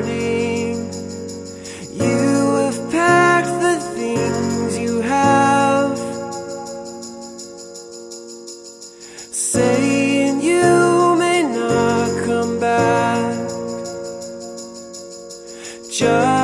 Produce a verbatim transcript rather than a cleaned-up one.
morning. You have packed the things you have, saying you may not come back. Just